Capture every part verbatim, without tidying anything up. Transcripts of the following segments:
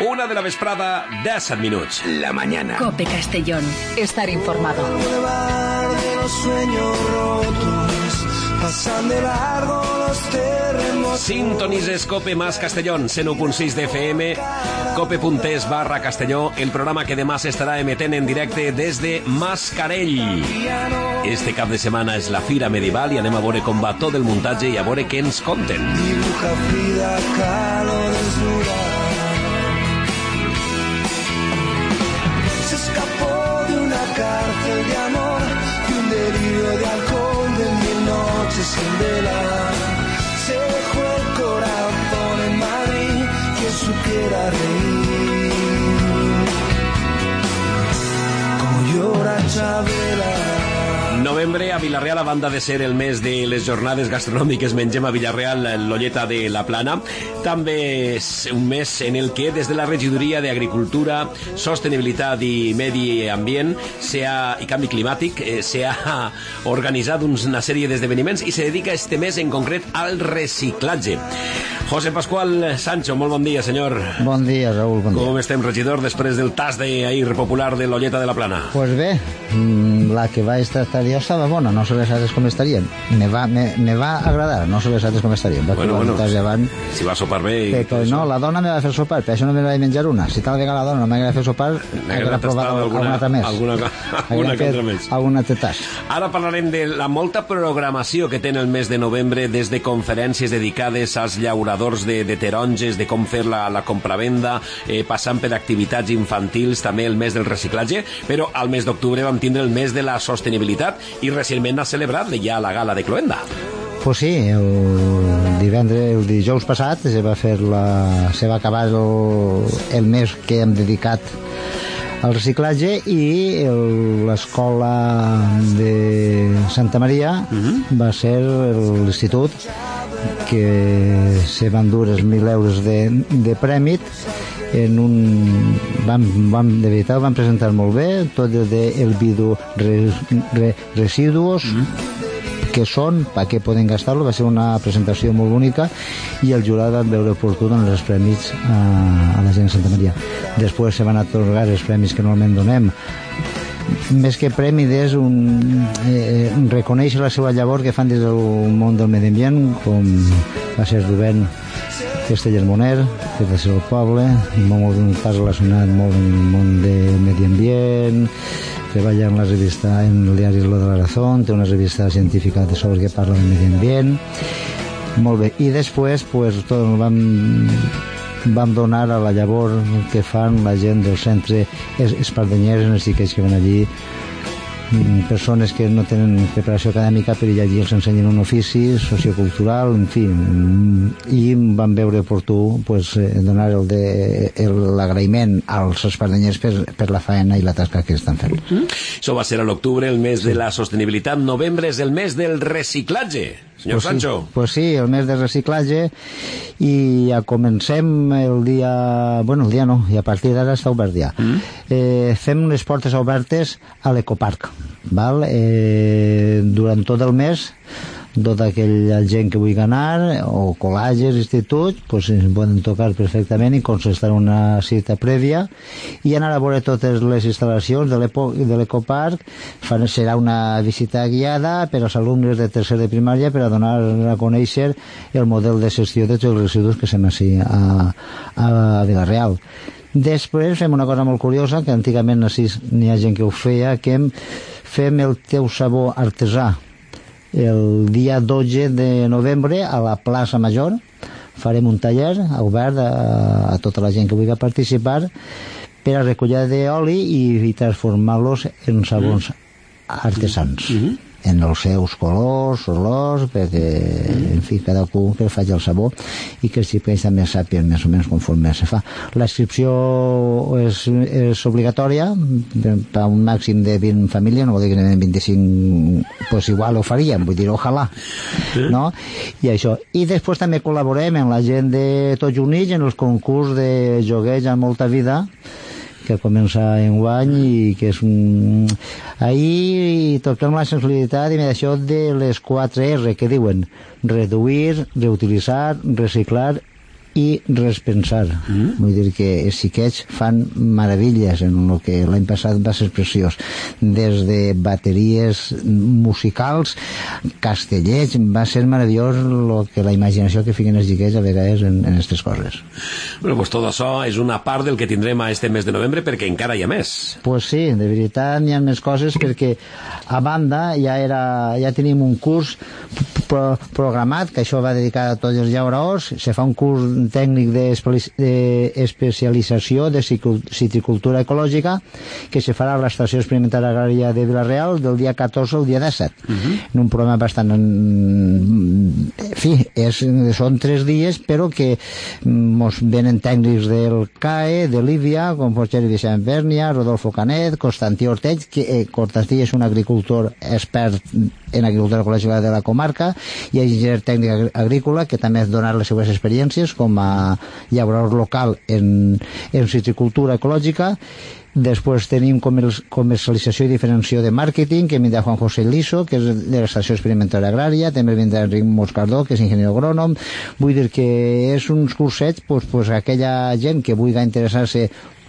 Una de la vesprada, diez minutos. La mañana. Cope Castellón. Estar informado. De los sueños rotos, pasan de largo los terremotos. Sintonises Cope más Castellón, cent u punt sis de F M, cope.es barra Castelló, el programa que demà s'estarà emetent en directe des de Mascarell. Este cap de setmana és la Fira Medieval i anem a veure com va tot el muntatge i a veure què ens conten. Dibuja Frida Kahlo desnuda. Se escapó de una cárcel de amor, de un delirio de alcohol, de mil noches sin vela. Se dejó el corazón en Madrid, que supiera reír. Como llora Chabela. Novembre a Vila-real, a banda de ser el mes de les jornades gastronòmiques Mengem a Vila-real, l'olleta de la Plana, també és un mes en el que des de la Regidoria d'Agricultura, Sostenibilitat i Medi Ambient sea, i Canvi Climàtic eh, s'ha organitzat una sèrie d'esdeveniments i se dedica este mes en concret al reciclatge. José Pascual Sancho, molt bon dia, senyor. Bon dia, Raúl, bon dia. Com estem, regidor, després del tas d'ahir popular de l'olleta de la Plana? Pues bé, la que va estar jo estava bona, no sé les altres com estarien. Me va, me, me va agradar, no sé les altres com estarien. Bueno, bueno, avant, si va sopar bé... I però no, la dona me va fer sopar, per això no me vaig menjar una. Si tal vegada la dona no m'hagués fet sopar, hauria provat alguna altra més. Alguna, alguna altra més. Alguna tetàs. Ara parlarem de la molta programació que té el mes de novembre, des de conferències dedicades als llauradors de, de taronges, de com fer la, la compravenda, eh, passant per activitats infantils, també el mes del reciclatge, però al mes d'octubre vam tindre el mes de la sostenibilitat i recentment ha celebrat ja la gala de Cloenda. Pues sí, el divendres, el dijous passat se va fer la, se va acabar el, el mes que hem dedicat al reciclatge i l'escola de Santa Maria uh-huh. va ser l'institut que se van dur els mil euros de, de prèmit en un... Vam, vam, de veritat, vam presentar molt bé tot el del vidre re, re, residuos mm. que són, per què poden gastar-lo. Va ser una presentació molt bonica i el jurat va veure oportú donar els premis a, a la gent de Santa Maria. Després se van atorgar els premis que normalment donem. Més que premi és un, eh, reconèixer la seva llavor que fan des del món del medi ambient, com va ser Rubén Castellers Moner, que va ser el poble, molt, pas relacionat molt amb el món del medi ambient, treballa en la revista, en el diari Lo de la Razón, té una revista científica de sobre que parla del medi ambient. Molt bé. I després, pues, tot vam, vam donar a la llavor que fan la gent del centre Espardenyers, els xiquets que van allí, persones que no tenen preparació acadèmica, però allí els ensenyen un ofici sociocultural, en fi, i van veure oportú pues, donar el de, el, l'agraïment als espardenyers per, per la feina i la tasca que estan fent. Mm-hmm. Això va ser a l'octubre, el mes sí. de la sostenibilitat. Novembre és el mes del reciclatge, senyor pues Sancho. Sí, pues sí, el mes del reciclatge, i ja comencem el dia... Bueno, el dia no, i a partir d'ara està obert ja. Mm-hmm. Eh, fem unes portes obertes a l'Ecoparc. Val? Eh, durant tot el mes tota aquella gent que vulgui anar o col·legis, instituts pues, ens poden tocar perfectament i concertar una cita prèvia i anar a veure totes les instal·lacions de l'Ecoparc. Serà una visita guiada per als alumnes de tercer de primària per a donar a conèixer el model de gestió de tots els residus que fem així a, a Vila-real. Després fem una cosa molt curiosa, que antigament així n'hi ha gent que ho feia, que fem el teu sabó artesà el dia dotze de novembre a la plaça Major. Farem un taller obert a, a tota la gent que vulgui participar per a recollir d'oli i, i transformar-los en sabons artesans. Mm-hmm. En els seus colors, olors, perquè, en fi, cadascú que faci el sabó i que els xiquets també sàpien més o menys conforme se fa. La inscripció és, és obligatòria per un màxim de vint famílies, no vol dir que en vint-i-cinc pues igual ho faríem, vull dir, ojalà, no? I això. I després també col·laborem amb la gent de Tots Units en els concurs de jogueig amb molta vida, que comença en guany i que és un... Ahir toquem la sensibilitat i això de les quatre R que diuen reduir, reutilitzar, reciclar i respensar. Mm. Vull dir que els xiquets fan meravilles en el que l'any passat va ser preciós. Des de bateries musicals, castellets, va ser meravellós lo que la imaginació que fiquen els xiquets a vegades en aquestes coses. Bueno, pues tot això és una part del que tindrem a este mes de novembre, perquè encara hi ha més. Pues sí, de veritat n'hi ha més coses, perquè a banda ja, era, ja tenim un curs pro programat, que això va dedicat a tots els llauraors. Se fa un curs tècnic d'especialització de citricultura ecològica que se farà a l'Estació Experimental Agrària de Vila-real del dia catorze al dia disset. Uh-huh. En un programa bastant... En fi, és, són tres dies, però que mos venen tècnics del C A E, de l'Ívia, com Porxer Vicent Bernia, Rodolfo Canet, Constantí Orteig, que eh, Constantí és un agricultor expert en agricultura ecològica de la comarca, i enginyer tècnic agrícola, que també ha donat les seues experiències com a llaurador local en, en citricultura ecològica. Després tenim comercialització i diferenciació de màrqueting, que vindrà Juan José Liso, que és de l'Estació Experimental Agrària, també vindrà Enric Moscardó, que és enginyer agrònom. Vull dir que és uns cursets, pues, pues, aquella gent que vulgui interessar-se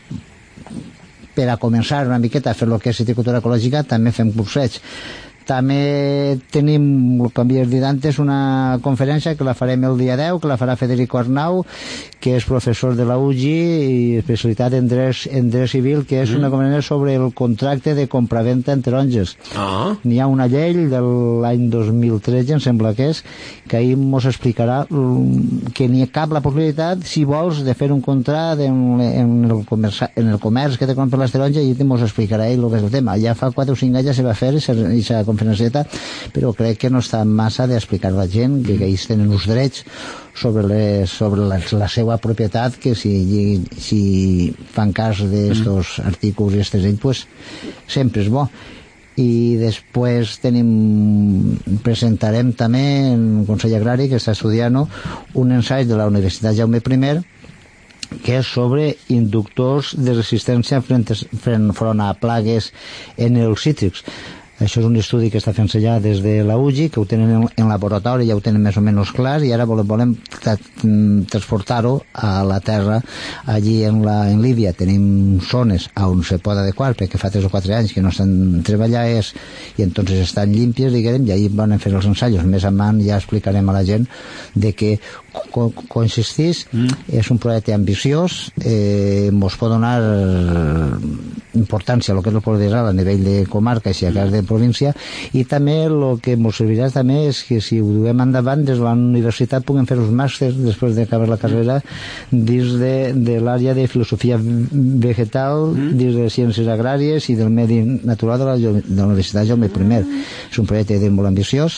per a començar una miqueta a fer el que és citricultura ecològica, també fem cursets. També tenim, el que havies dit antes, una conferència que la farem el dia deu, que la farà Federico Arnau, que és professor de la U G I i especialitat en dret, en dret civil, que és mm. una conferència sobre el contracte de compraventa en taronges. Ah. N'hi ha una llei de l'any dos mil tretze, em sembla que és, que ahir mos explicarà que n'hi ha cap la possibilitat, si vols, de fer un contracte en, en, el, comerç, en el comerç que te compra les taronges, i mos explicarà ell el que és el tema. Ja fa quatre o cinc anys ja se va fer i s'ha conferencieta, però crec que no està massa d'explicar a la gent que, que ells tenen uns drets sobre, les, sobre la, la seva propietat, que si, si fan cas d'estos mm. artículos i estes ells, pues, sempre és bo. I després tenim, presentarem també en el Consell Agrari, que està estudiant un ensaig de la Universitat Jaume I, que és sobre inductors de resistència front, front a plagues en els cítrics. Això és un estudi que està fent-se ja des de la U G I, que ho tenen en, en laboratori, ja ho tenen més o menys clar, i ara volem, volem tra transportar-ho a la terra, allí en la en Líbia. Tenim zones on se pot adequar, perquè fa tres o quatre anys que no estan treballades, i entonces estan límpies, diguem, i ahí van fer els ensaios. Més endavant ja explicarem a la gent de que consistís, mm. és un projecte ambiciós, eh, mos pot donar importància a lo que és el progressal a nivell de comarca i si a cas de província, i també el que ens servirà també és que si ho duem endavant des de la universitat puguem fer uns màsters després d'acabar la carrera dins de, de l'àrea de filosofia vegetal, mm. dins de ciències agràries i del medi natural de la, de la Universitat Jaume I. És un projecte molt ambiciós.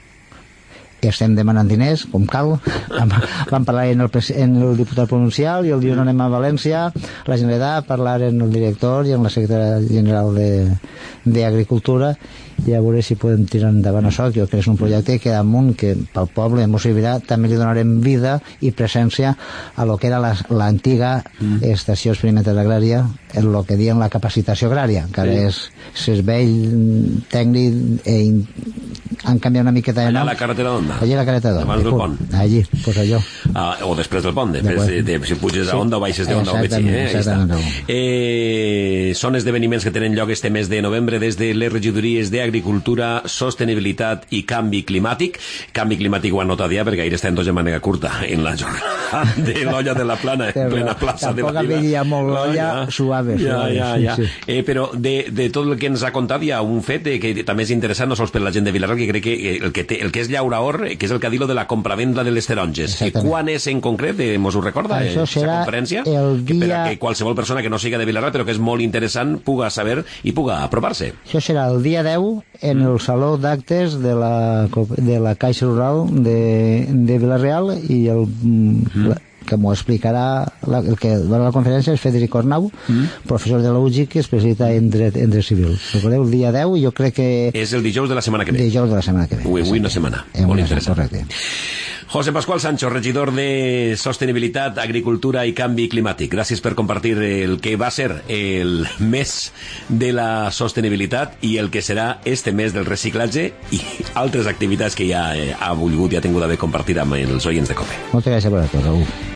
Estem demanant diners, com cal. Vam parlar en el, en el diputat provincial, i el dia on anem a València, la Generalitat, parlar en el director i en la secretària general d'Agricultura, i a veure si podem tirar endavant això, que jo crec que és un projecte que damunt, que pel poble ens servirà, també li donarem vida i presència a lo que era l'antiga mm. Estació Experimental Agrària, en el que diuen la capacitació agrària, que ara sí. és servei tècnic, e in, han canviat una miqueta de nom. Allà a la carretera d'Onda? Allí a la carretera d'Onda. Abans del pont? Allí, pues allò. Ah, o després del pont, després de, de, si puges a Onda o baixes de Onda o Betxí. Eh? Exactament. Eh, són esdeveniments que tenen lloc este mes de novembre des de les regidories d'Agricultura, Sostenibilitat i Canvi Climàtic. Canvi Climàtic ho han notat ja, perquè ahir estem tots de manera curta en la jornada de l'olla de la Plana, en plena plaça de la Vila. Tampoc havia molt l'olla, suave. Ja, ja, ja. Sí, sí. Eh, però de, de tot el que ens ha contat hi ha un fet eh, que també és interessant, no sols per la gent de Vila-real, que crec que el que, té, el que és llauraor, que és el que ha dit de la compravenda de les taronges. Quan és en concret? Eh, mos ho recorda? Això serà conferència? El dia... Per a que qualsevol persona que no siga de Vila-real, però que és molt interessant, puga saber i puga apropar-se. Això serà el dia deu en el Saló d'Actes de la, de la Caixa Rural de, de Vila-real, i el... Mm. La, que m'ho explicarà, la, el que va a la conferència és Federico Arnau, mm. professor de la U G I, que especialista en dret, en dret civil. Recordeu, el dia deu, jo crec que... És el dijous de la setmana que ve. Dijous de la setmana que ve. Ui, ui, una setmana. Eh, molt interessant. Correcte. José Pascual Sancho, regidor de Sostenibilitat, Agricultura i Canvi Climàtic. Gràcies per compartir el que va ser el mes de la sostenibilitat i el que serà este mes del reciclatge i altres activitats que ja ha volgut i ha tingut d'haver compartit amb els oients de COPE. Moltes gràcies per a tot, Raúl.